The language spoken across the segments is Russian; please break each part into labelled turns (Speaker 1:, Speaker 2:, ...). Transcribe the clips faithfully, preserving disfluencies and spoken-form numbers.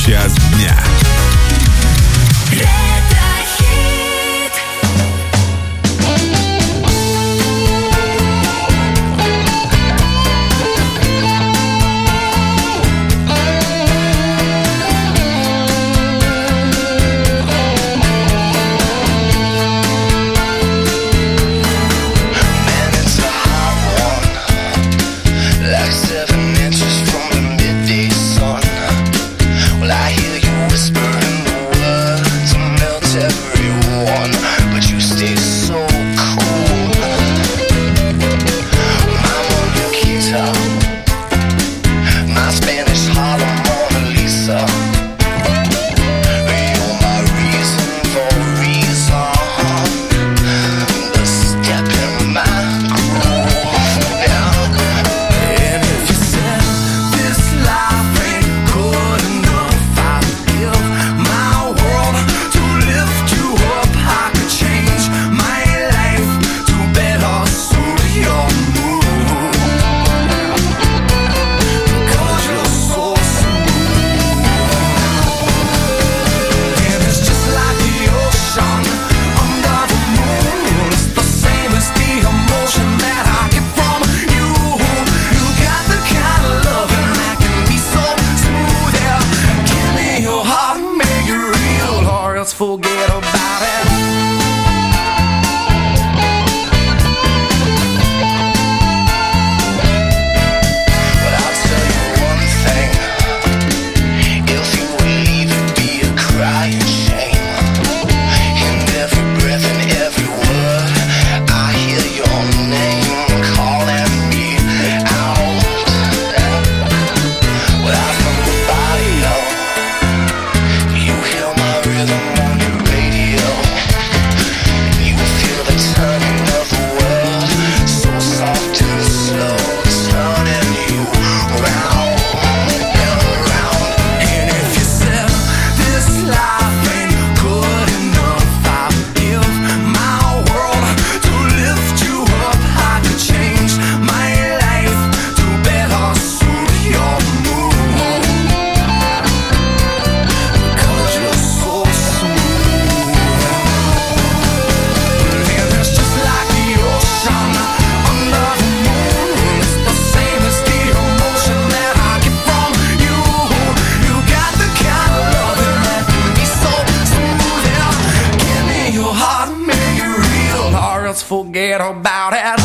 Speaker 1: час дня.
Speaker 2: Forget about it. But I'll tell you one thing. If you would leave it be a crying shame. In every breath and every word I hear your name calling me out. Without nobody else, you hear my rhythm. Forget about it.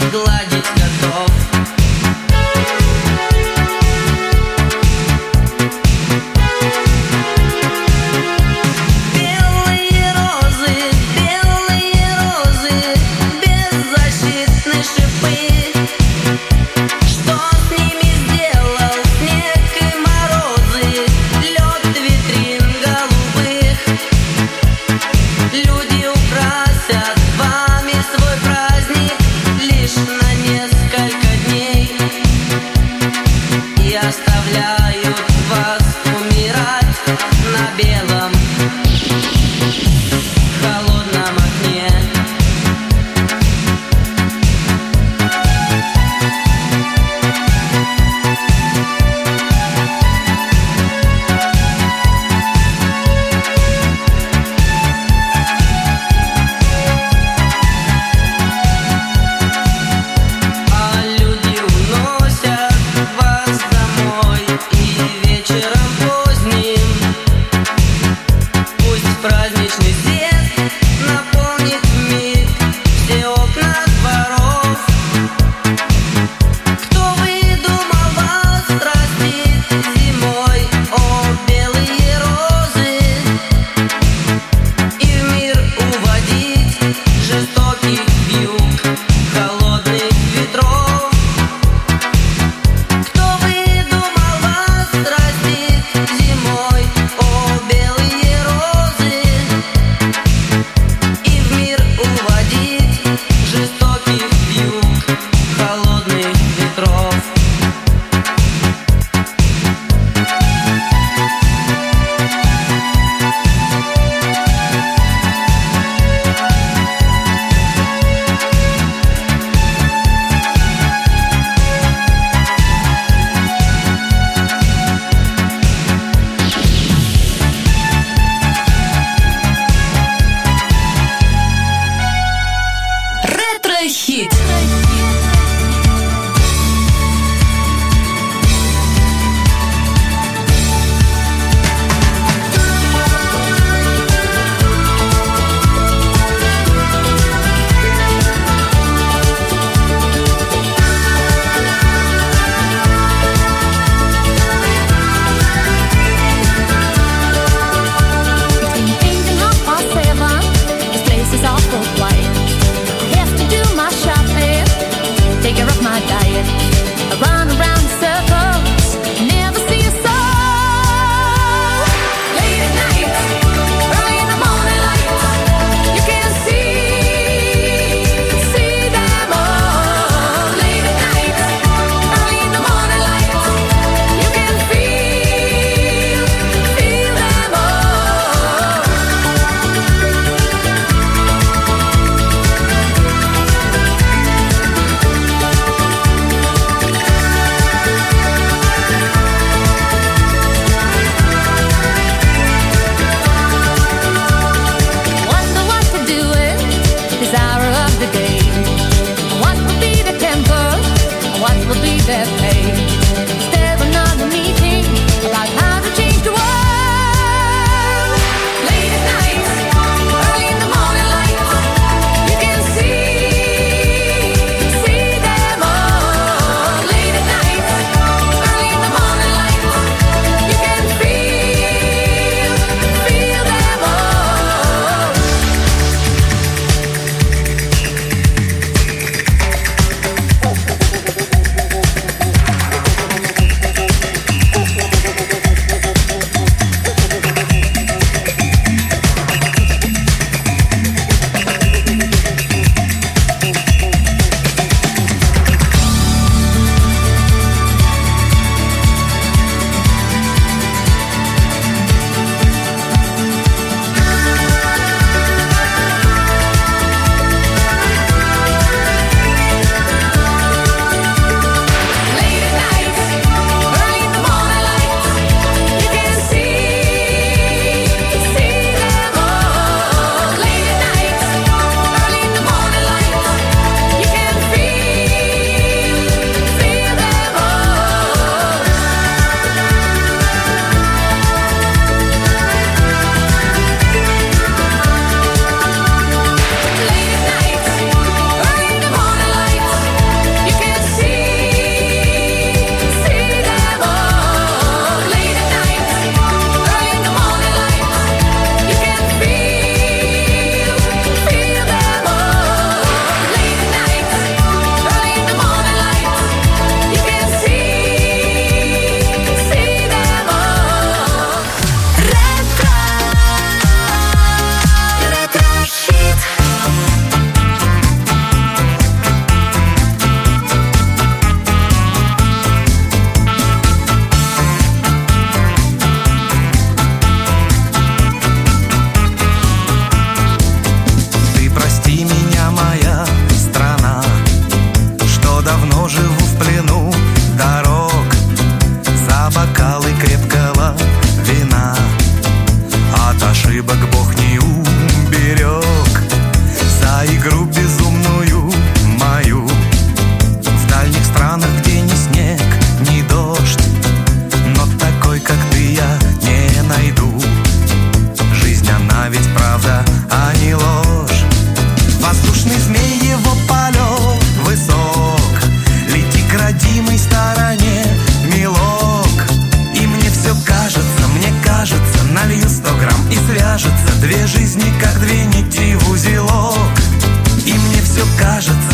Speaker 1: гладить готов. Белые розы, белые розы, беззащитны шипы. Что с ними сделал снег и морозы, лед витрин голубых? Люди украсят вами свой праздник лишь на несколько дней и оставляют вас умирать на белом холодном окне. А люди уносят вас домой, и вечером поздним пусть праздничный свет наполнит вмиг все окна дворов. Кто выдумал вас страстить зимой, о белые розы, и в мир уводить жестоких вьюг холодных ветров? Кто выдумал вас страстить зимой, о белые розы, и в мир уводить жестоких вьюг холодных ветров?
Speaker 3: Ретро-хит.
Speaker 4: Between eight and half past seven, this place is awful quiet. I have to do my shopping.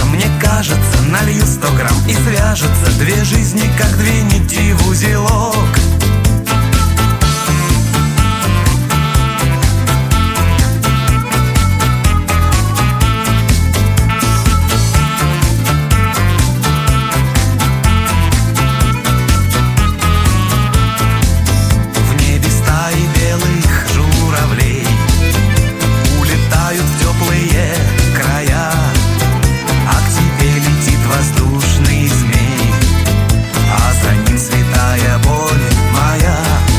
Speaker 3: кажется, мне кажется, налью сто грамм и свяжется две жизни, как две нити в узелок.
Speaker 4: Воздушный змей, а за ним святая боль моя.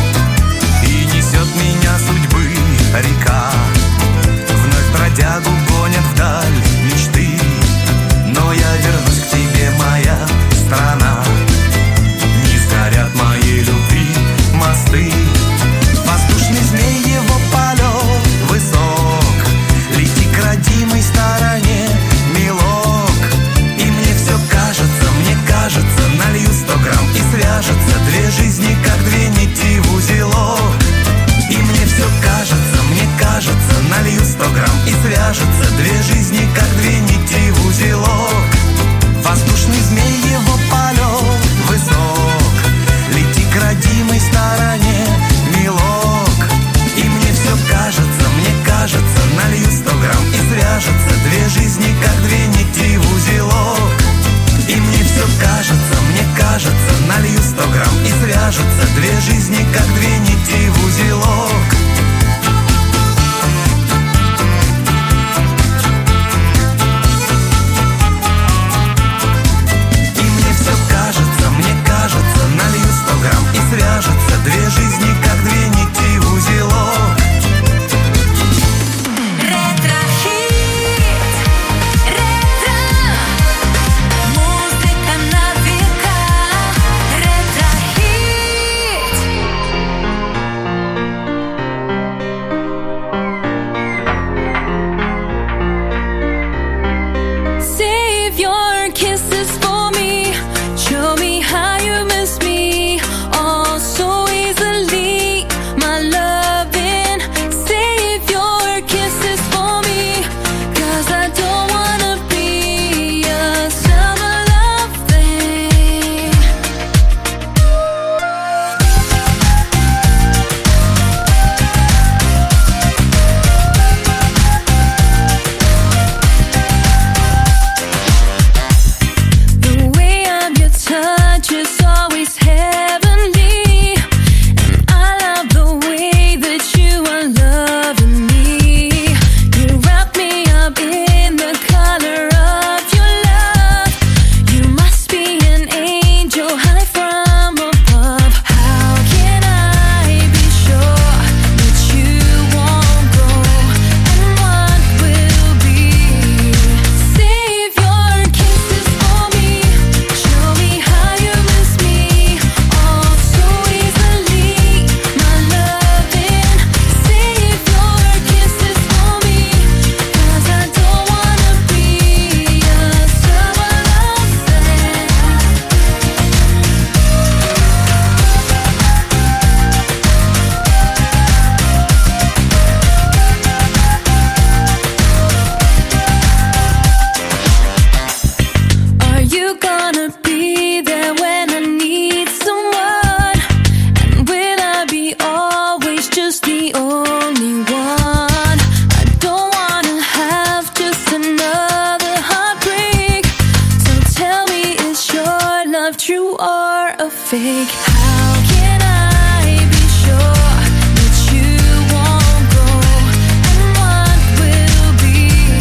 Speaker 5: fake. How can I be sure that you won't go? And what will be?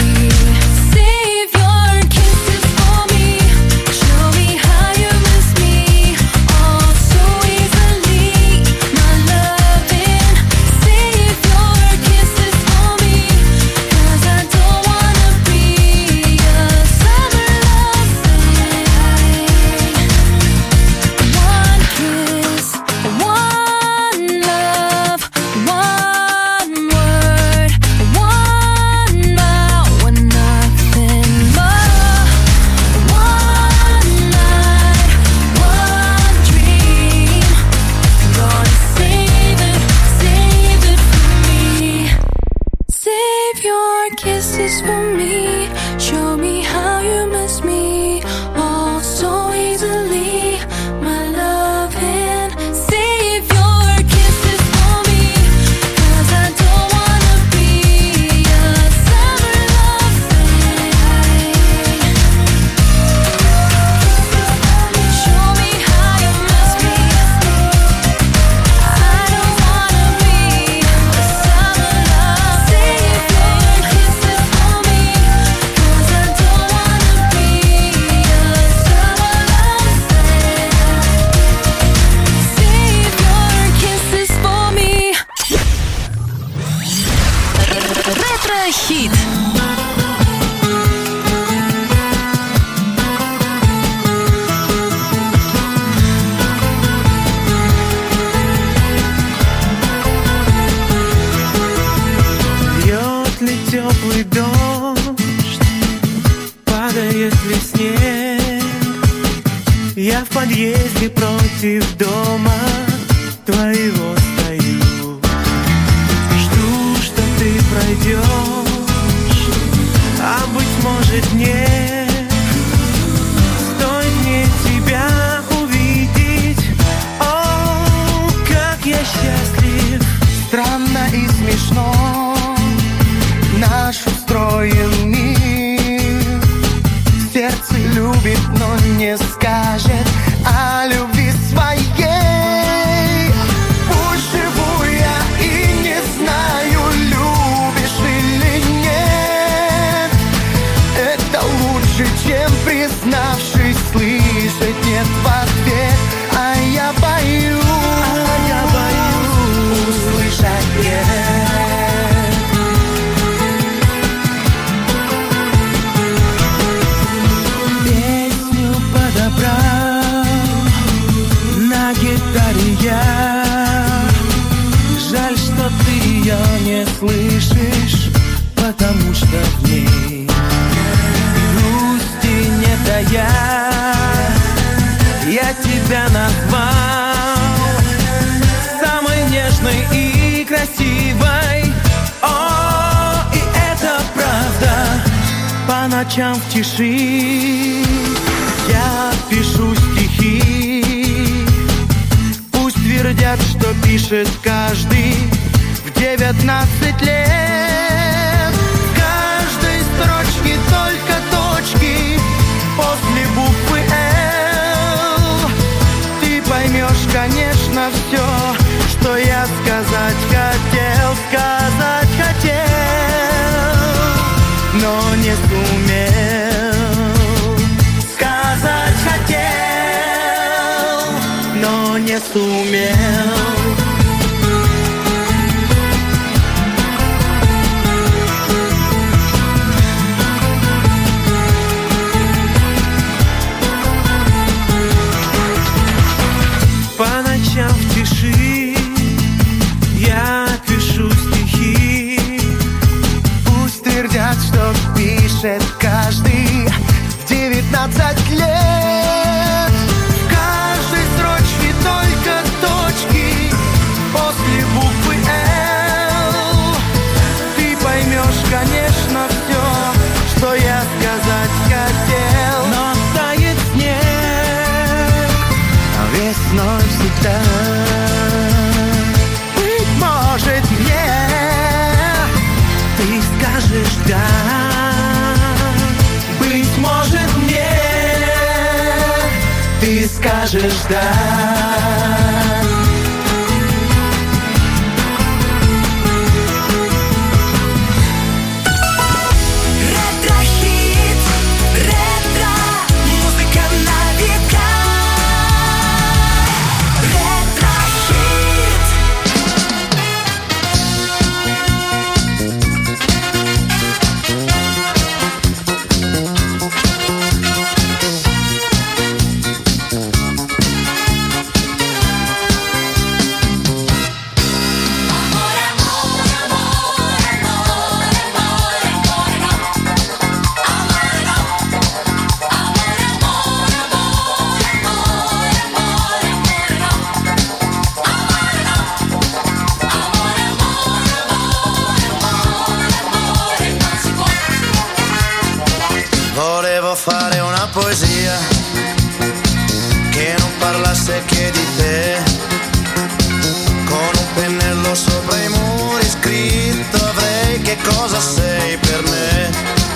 Speaker 5: Save your kisses for me. Show me how you miss me. Oh, so easily, my loving. Save your kisses for me. 'Cause I don't wanna be a summer love thing. What will
Speaker 3: Я в подъезде против дома твоего стою. Жду, что ты пройдешь, а быть может нет. Стоит мне тебя увидеть, о, как я счастлив.
Speaker 2: Странно и смешно наш устроен мир. Сердце любит, но не скажет о любви своей. Пусть живу я и не знаю, любишь или нет. Это лучше, чем признавшись, слышать нет в ответ. А я боюсь, а я боюсь услышать нет.
Speaker 3: Песню подобрал на гитаре я. Жаль, что ты ее не слышишь, потому что в ней грусти не тая. Я тебя назвал самой нежной и красивой. О, и это правда. По ночам в тиши я пишу стихи. Пусть твердят, что пишет каждый в девятнадцать лет. В каждой строчке только точки после буквы «Л». Ты поймешь, конечно, все, что я сказать хотел, сказать хотел, но не сумел. Сказать хотел, но не сумел. По ночам в тиши я пишу стихи.
Speaker 2: Пусть твердят, что пишет каждый в девятнадцать лет. В каждой строчке только точки после буквы «Л». Ты поймешь, конечно, все, что я сказать хотел.
Speaker 3: Но тает снег
Speaker 2: Весной всегда. Быть может, мне
Speaker 3: ты скажешь «да».
Speaker 2: Быть может, мне ты скажешь «да».
Speaker 5: Ретро-хит, ретро, музыка на века. Ретро-хит.
Speaker 2: Volevo fare una poesia che non parlasse che di te, con un pennello sopra i muri scritto avrei che cosa sei per me.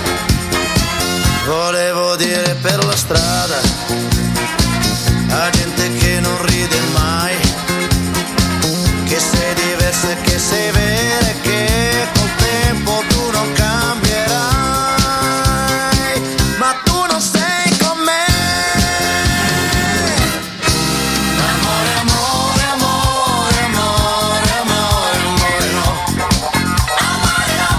Speaker 2: Volevo dire per la strada a gente che non ride mai, che sei diversa e che sei vera e che col tempo tu non cambierai. Ma tu non sei con me. Amore, amore, amore, amore, amore, amore, no. Amore, no.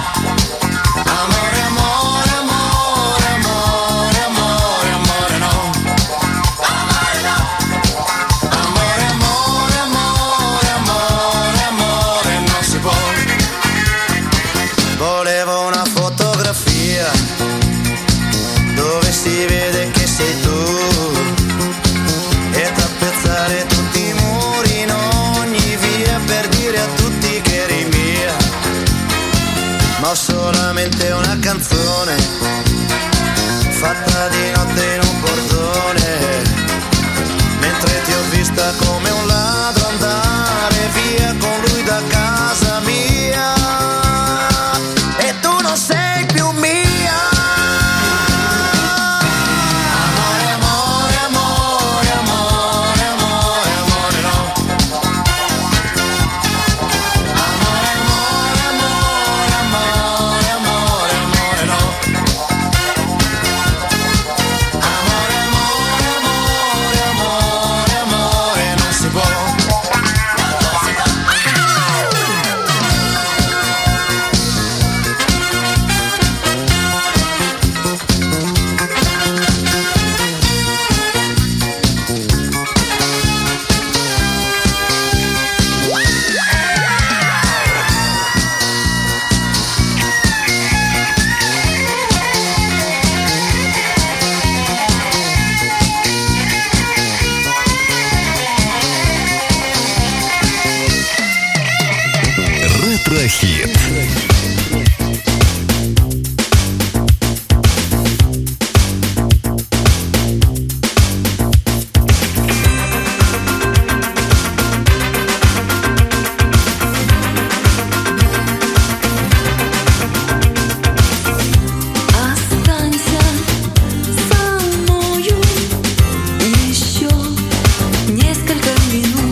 Speaker 2: Amore, amore, amore, amore, amore, amore, no.
Speaker 6: fatta di notte in un portone, mentre ti ho vista come un ladro andare via con lui da casa mia, e tu non sei più mia. Amore, amore, amore, amore, amore, amore, no. Amore, amore, amore, amore, amore, amore, no. Amore, amore, amore, amore, amore, non si può.
Speaker 7: Ретро-хит.
Speaker 5: Останься со мною еще несколько минут.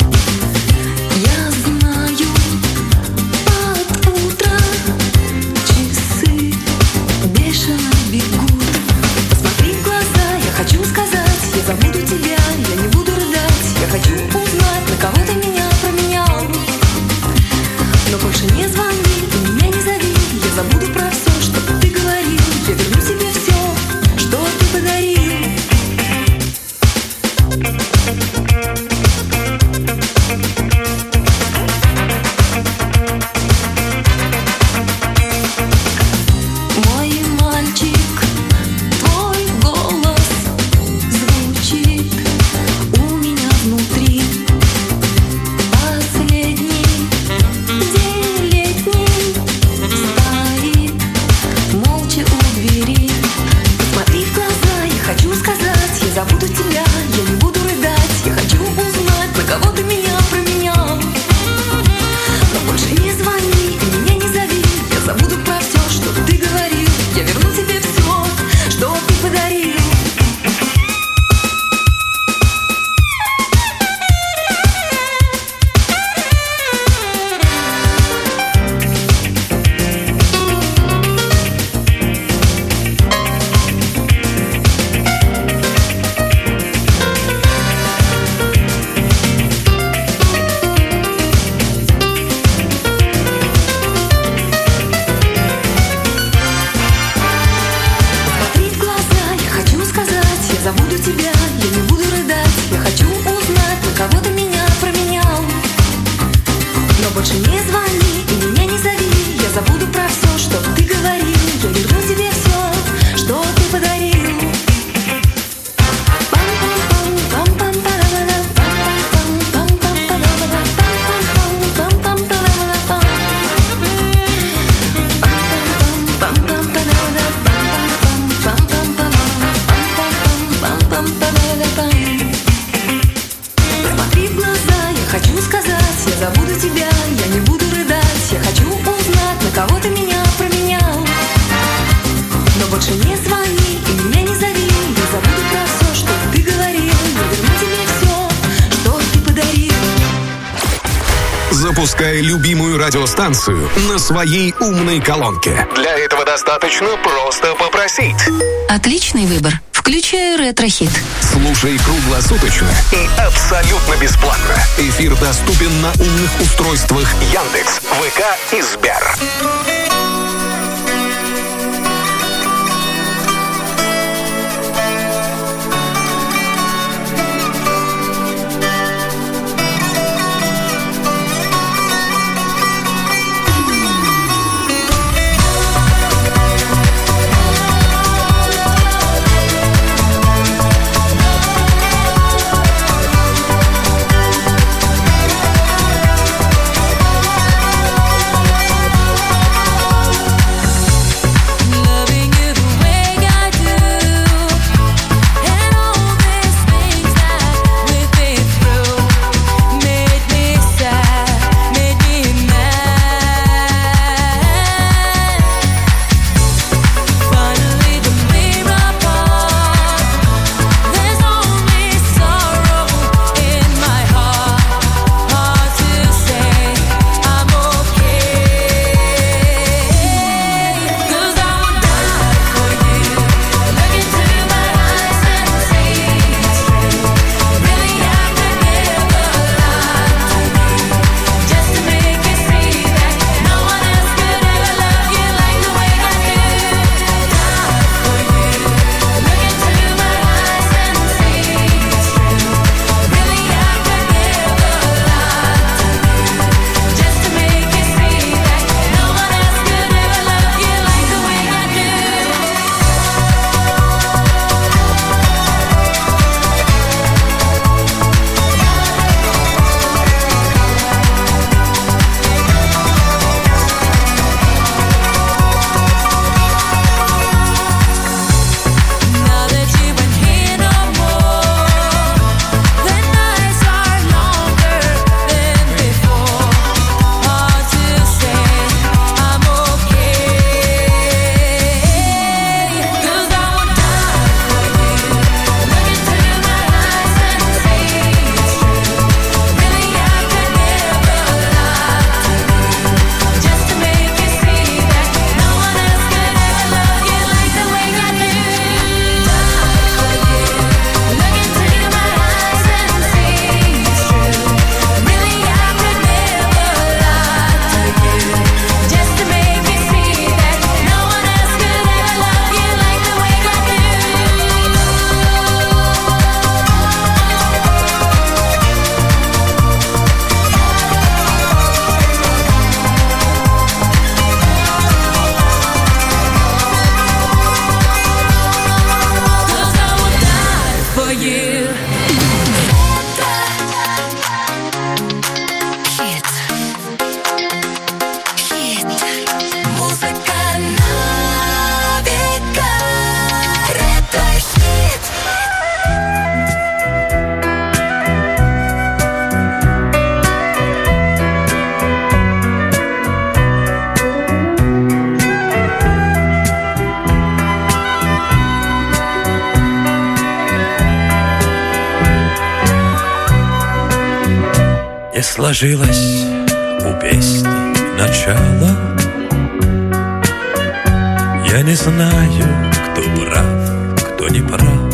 Speaker 5: Я знаю, под утро часы бешено бегут. Посмотри в глаза, я хочу сказать, я забуду тебя, я не буду рыдать. Я хочу узнать, на кого ты меня променял. Но больше не звони и меня не зови. Я забуду про все, что ты говорил. Я верну тебе все, что ты подарил. Мой мальчик, твой голос звучит у меня внутри. Последний день летний стоит молча у двери. Посмотри в глаза, я хочу сказать, я забуду тебя, я не буду рыдать. Я хочу узнать, на кого ты меня променял. Но больше не звони и меня не зови. Я забуду про все, что ты говорил. Я верну тебе все, что ты подарил. Смотри в глаза, я хочу сказать, я забуду тебя, я не буду рыдать. Я хочу узнать, на кого ты меня променял. Но больше не звони и меня не зови. Я забуду про все, что ты говорил. Я верну тебе все, что ты подарил. Посмотри в глаза, я хочу сказать, я забуду тебя, я не буду рыдать. Я хочу узнать, на кого ты меня променял. Но больше не звони и меня не зови. Я забуду про все, что ты говорил. Я верну тебе все, что ты подарил.
Speaker 7: Запускай любимую радиостанцию на своей умной колонке. Для этого достаточно просто попросить.
Speaker 8: Отличный выбор. Включаю ретро-хит.
Speaker 7: Слушай круглосуточно и абсолютно бесплатно. Эфир доступен на умных устройствах Яндекс, ВК и Сбер.
Speaker 5: Thank for you. Хит. Хит. Музыка на века. Ретро-хит.
Speaker 9: Не сложилось у песни начало. Я не знаю, кто прав, кто не прав.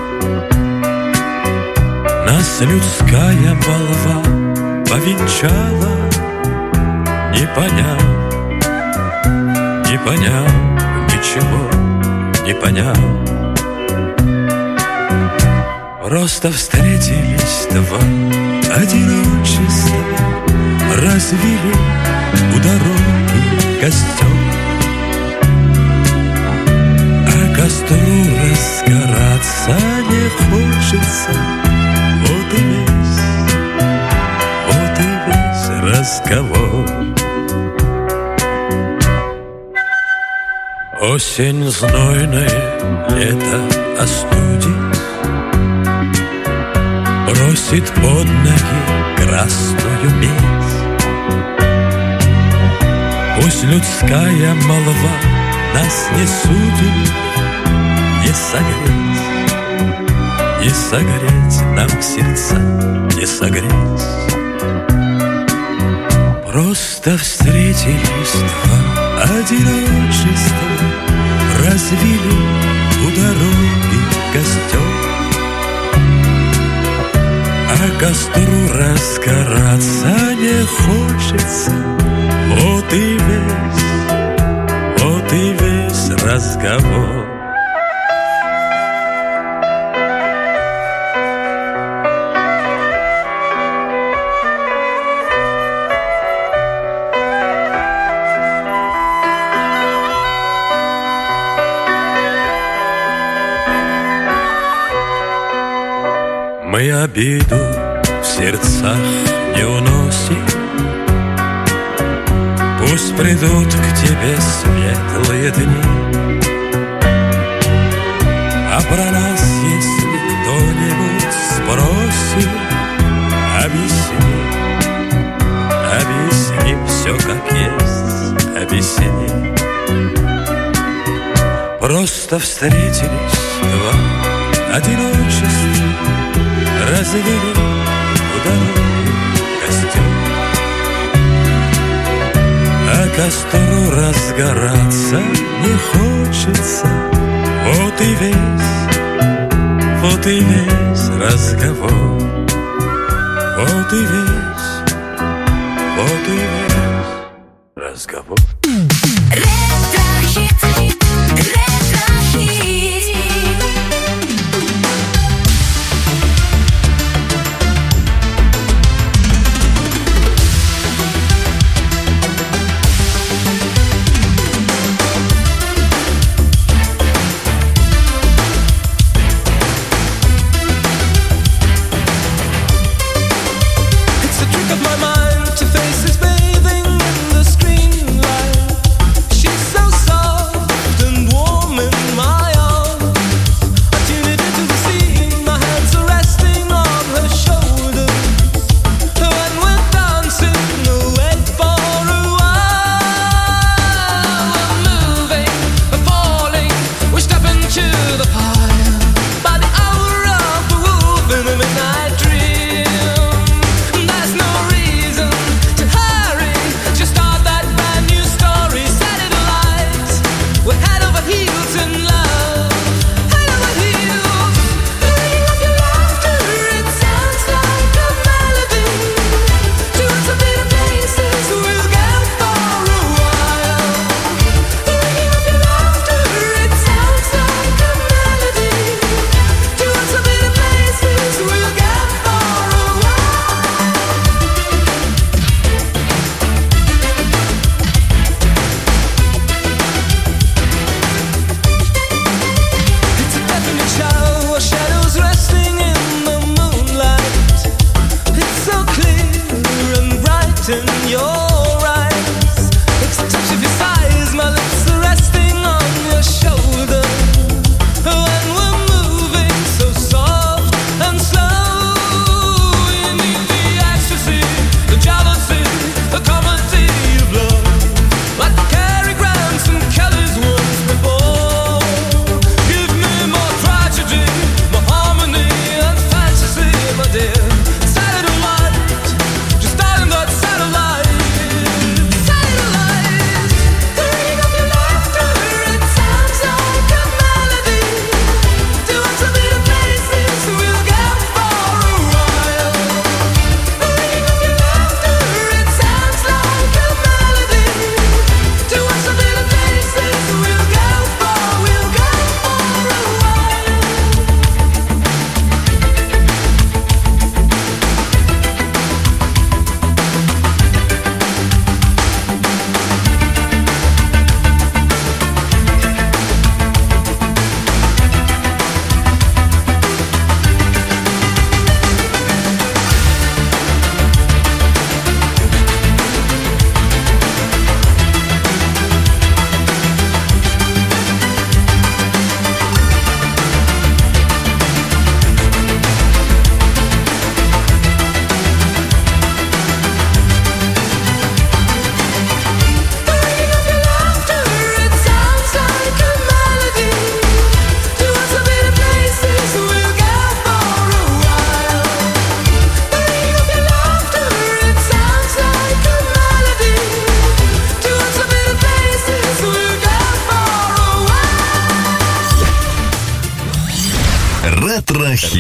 Speaker 9: Нас людская молва повенчала, не поняв, не поняв ничего, не поняв. Просто встретились два одиночества, развели у дороги костер, а костру разгораться не хочется. Вот и весь, вот и весь разговор. Осень знойная, лето остудит, бросит под ноги красную медь. Пусть людская молва нас не судит, не согреть, не согреть нам сердца, не согреть. Просто встретились два одиночества, развели у дороги костер, а костру разгораться не хочется. Вот и весь, вот и весь разговор. Мы обиду в сердцах не уносим. Пусть придут к тебе светлые дни, а про нас, если кто-нибудь спросит, объясни, объясни все как есть, объясни. Просто встретились два одиночества, развели у дороги костер, а костру разгораться не хочется. Вот и весь, вот и весь разговор. Вот и весь, вот и весь разговор.
Speaker 5: Ретро-хит. Ретро-хит.
Speaker 10: She's so soft and warm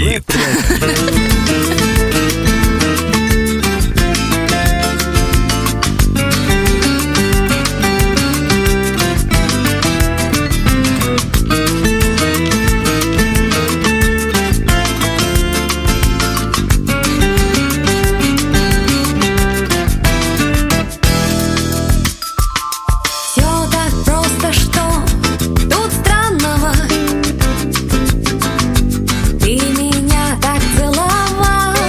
Speaker 7: Хит.
Speaker 5: Все так просто, что тут странного? Ты меня так целовал,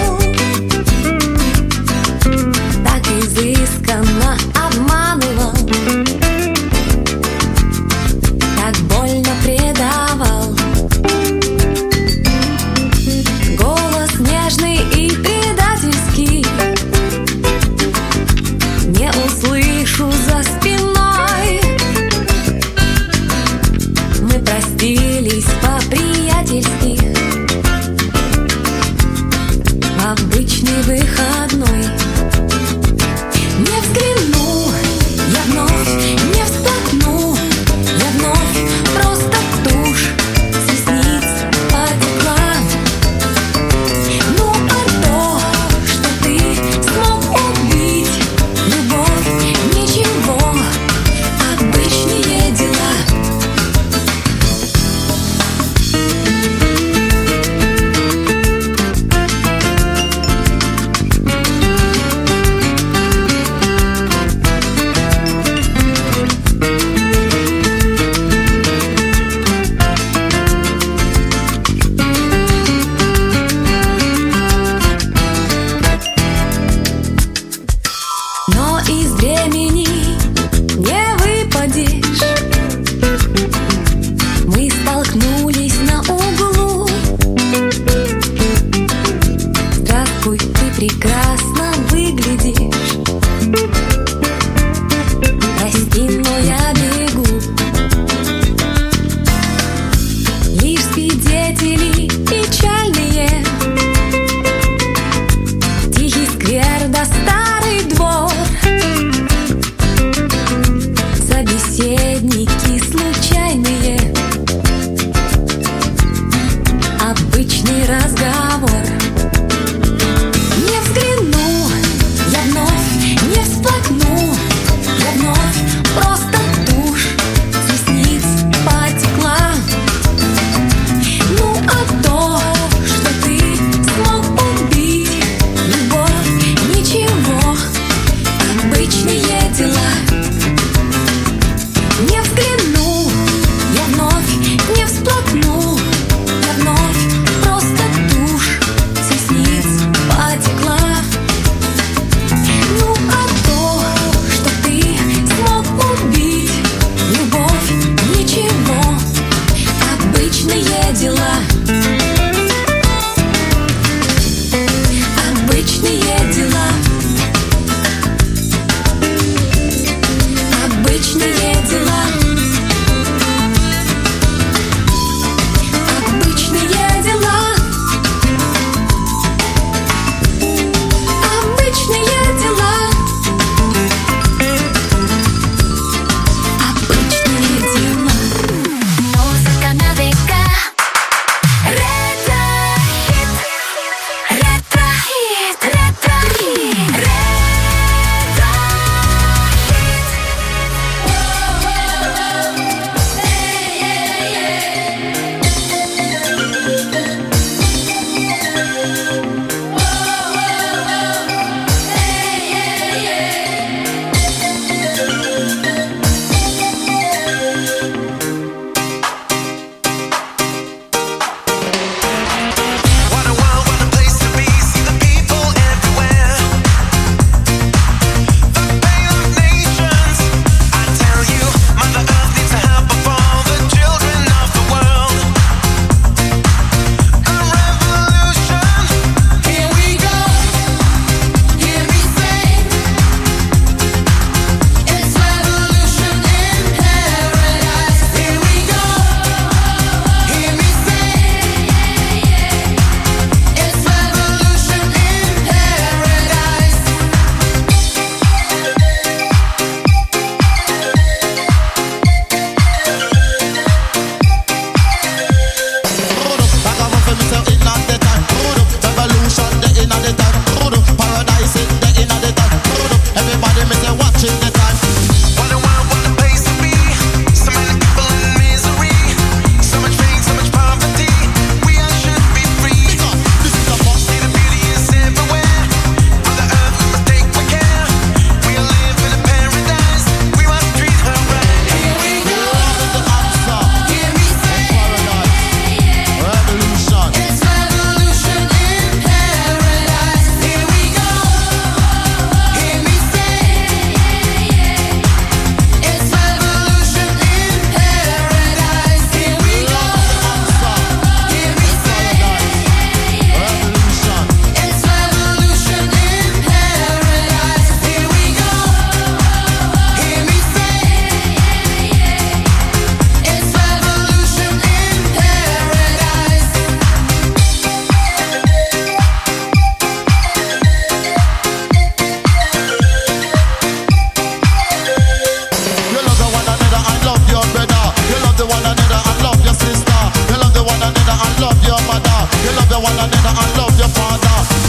Speaker 10: and love your father.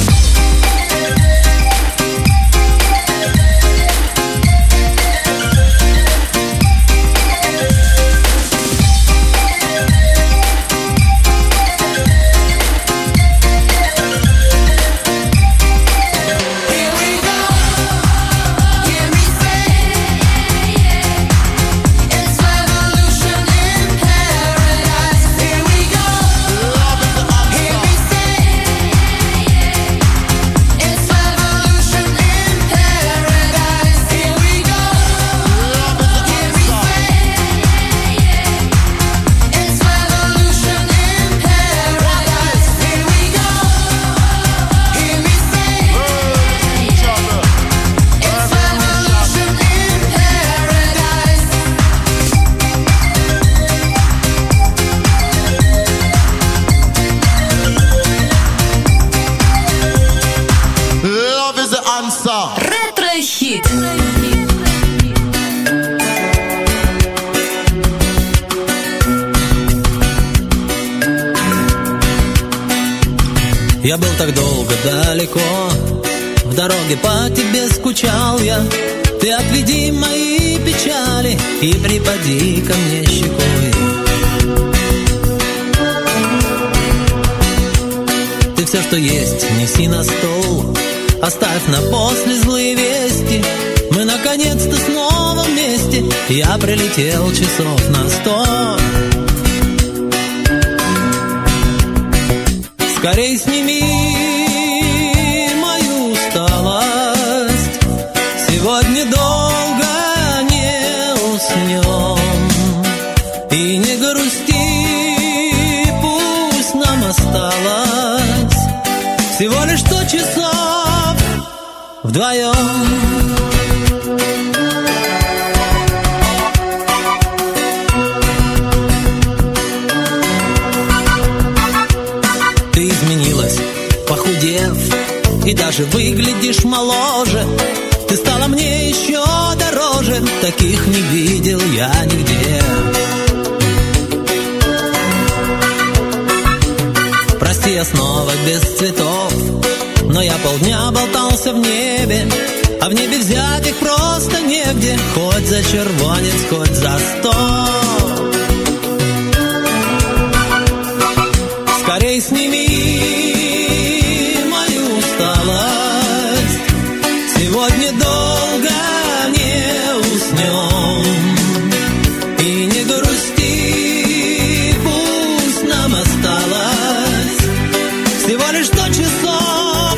Speaker 8: Ретро-хит.
Speaker 11: Я был так долго далеко, в дороге по тебе скучал я. Ты отведи мои печали и припади ко мне щекой. Ты все, что есть, неси на стол, оставь на после злые вести. Мы наконец-то снова вместе. Я прилетел часов на сто. Скорей сними мою усталость. Сегодня долго не уснем. И не грусти, пусть нам осталось всего лишь сто часов вдвоем. Ты изменилась, похудев, и даже выглядишь моложе. Ты стала мне еще дороже, таких не видел я нигде. Прости, я снова без цветов, но я полдня болтался в небе, а в небе взять их просто негде. Хоть за червонец, хоть за сто. Скорей сними мою усталость. Сегодня долго не уснем. И не грусти, пусть нам осталось всего лишь сто часов.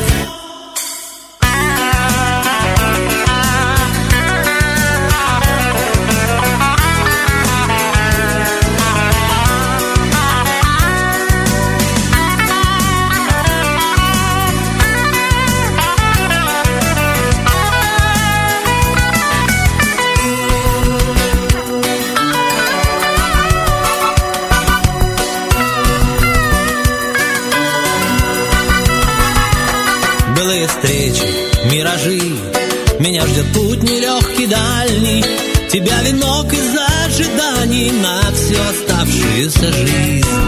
Speaker 11: Былые встречи, миражи, меня ждет путь нелегкий, дальний. Тебя венок из ожиданий на всю оставшуюся жизнь.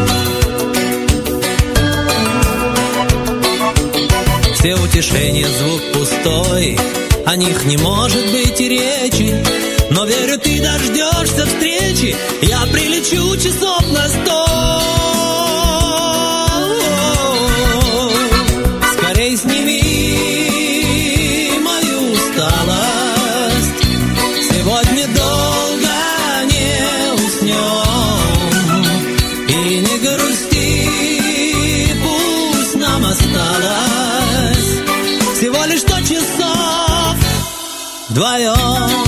Speaker 11: Все утешения, звук пустой, о них не может быть и речи. Но верю, ты дождешься встречи, я прилечу часов на сто. Скорей сними мою усталость. Сегодня долго не уснем. И не грусти, пусть нам осталось всего лишь сто часов вдвоем.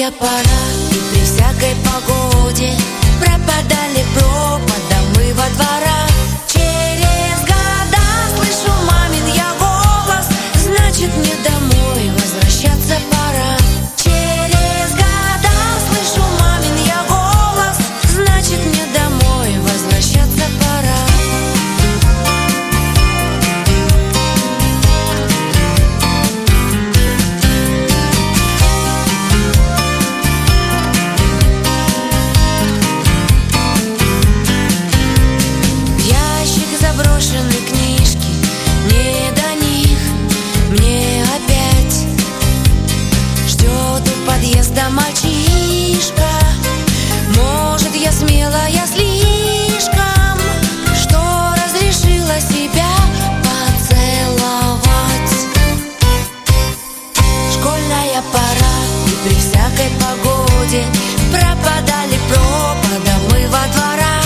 Speaker 5: Школьная пора, и при всякой погоде пропадали пропадом мы во дворах. Через года слышу мамин я голос, значит мне домой возвращаться пора. Через года слышу мамин я голос, значит мне домой возвращаться пора. Брошенные книжки, не до них, мне опять ждет у подъезда мальчишка. Может, я смелая слишком, что разрешила себя поцеловать. Школьная пора, и при всякой погоде пропадали пропадом мы во дворах.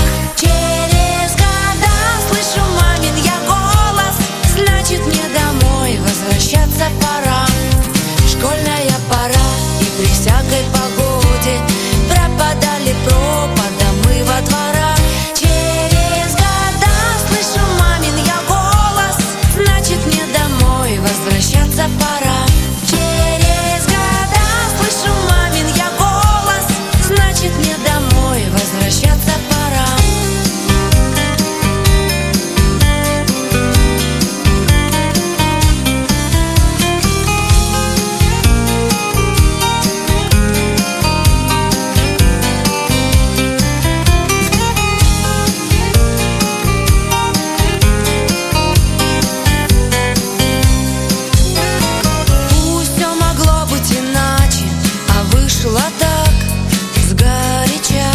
Speaker 5: Слышу мамин я голос, значит мне домой возвращаться пора. Школьная пора, и при всякой погоде пропадали пропадом мы во дворах. Через года слышу мамин я голос, значит мне домой возвращаться пора. Через года слышу мамин я голос, значит мне домой возвращаться пора. Вышло так, сгоряча.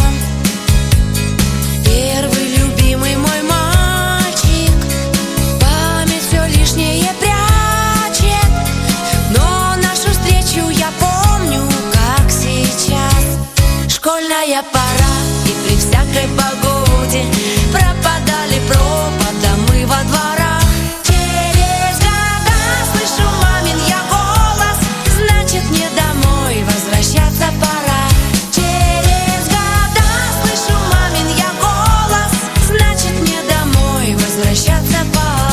Speaker 5: Первый любимый мой мальчик память все лишнее прячет, но нашу встречу я помню, как сейчас. Школьная пора, и при всякой погоде пропадали пропадом мы во дворах. Через года слышу мамин я голос, значит мне домой возвращаться пора. Через года слышу мамин я голос, значит мне домой возвращаться пора.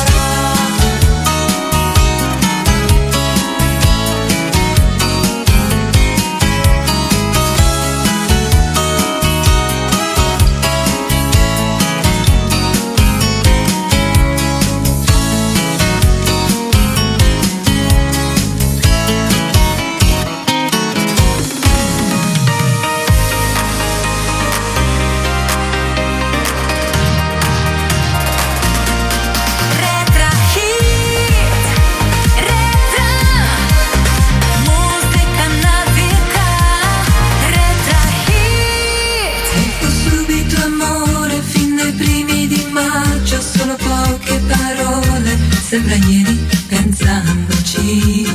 Speaker 10: Sembra ieri pensandoci.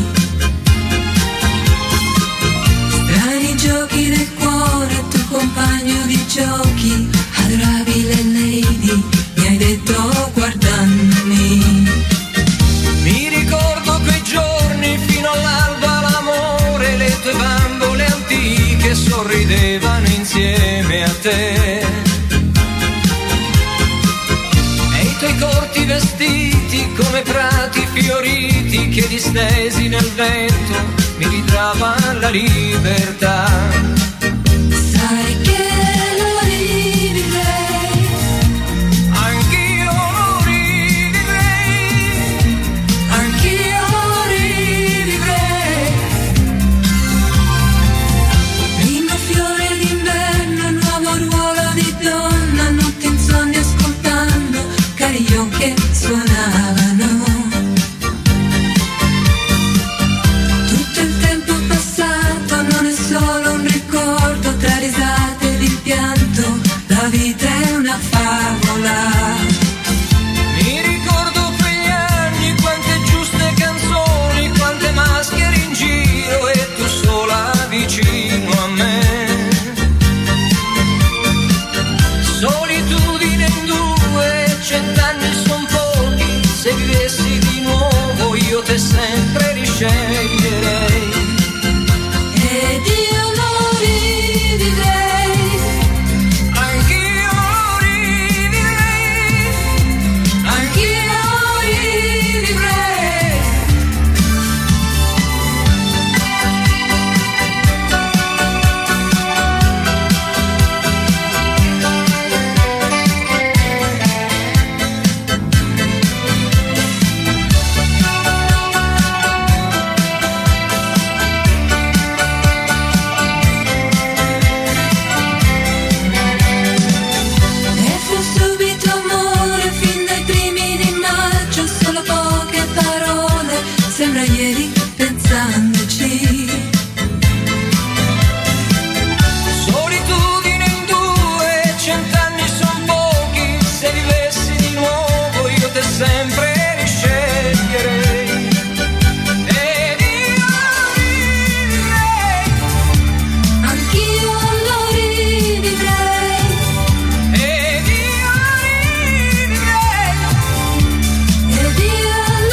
Speaker 10: Strani giochi del cuore, tuo compagno di giochi, adorabile lady, mi hai detto guardandomi.
Speaker 12: Mi ricordo quei giorni fino all'alba, l'amore, le tue bambole antiche sorridevano insieme a te. E i tuoi corti vestiti come prati fioriti che distesi nel vento mi ritravan la libertà.